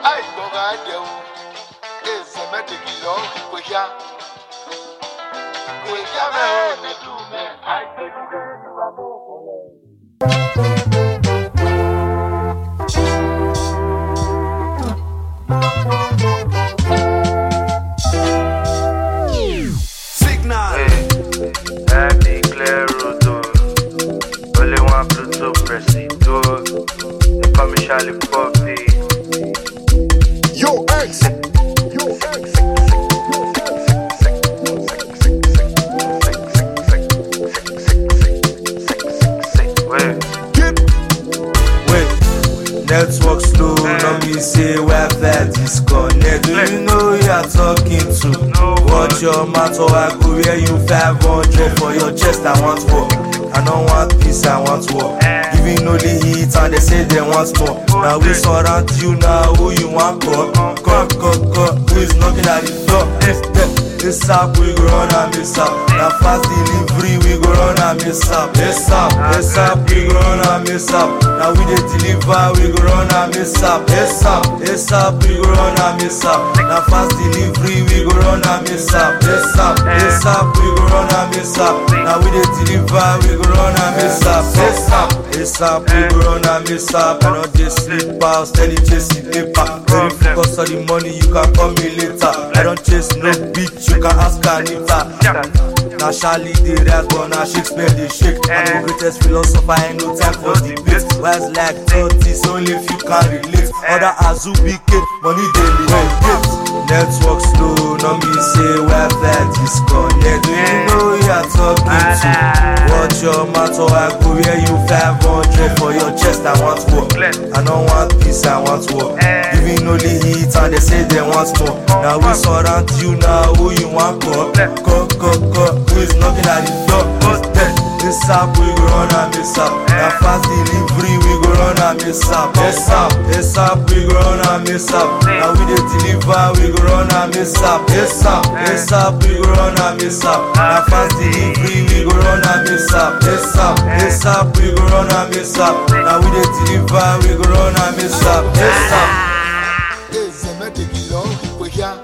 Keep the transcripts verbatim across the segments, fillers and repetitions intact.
I boga deu. Is a medic long with ya. With ya, man, the two men. I think Signal. I declare Rodo. Only one Pluto Presido. They call me Charlie Poppy. Yo, X. Yo, X. Network slow, no me say Wi-Fi disconnect. Do you know who you are talking to? Watch your mouth or I go wear you five hundred for your chest. I want war, I don't want peace, I want war. Giving only heat and they say they want more. Now we surround you, now who you want call? Call, call, call, who is knocking at the door? This up, we go run and miss up. Now fast delivery, we go run and miss up. This up, this up, we go run and miss up. Now we dey deliver, we go run and miss up. This up, this up, we go run and miss up. Now fast delivery, we go run and miss up. This up, this up, we go run and miss up. Now we dey deliver, we go run and miss up. This up, this up, we go run and miss up. I know they sleep out, steady chasing paper. Very focus on the money, you can call me later. I don't chase no bitch, you can ask Anita. Now Charlie they rap, but now Shakespeare they shake. I'm the greatest philosopher, ain't no time for debate. Where's like thirties, only if you can relate. Other Azubike, money daily get. Network slow, no me say Wi-Fi disconnect. Do you know who you are talking to? Watch your mouth or I go wear you five hundred for your chest. I want war, I don't want peace, I want war. Giving only heat and they say they want more. Now we surround you, now who you want call? Call, call, call, who is knocking at the door? This up, we go run and miss up. Now fast delivery, we go run and miss up. This up, this up, we go run and miss up. Now we dey deliver, we go run and miss up. This up, this up, we go run and miss up. Now fast delivery, we go run and miss up. This up, this up, we go run and miss up. Now we dey deliver, we go run and miss up. This up. Is a medic long with ya.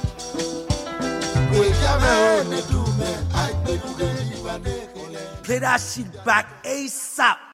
With ya, man, the two men. I think Play that shit back ASAP.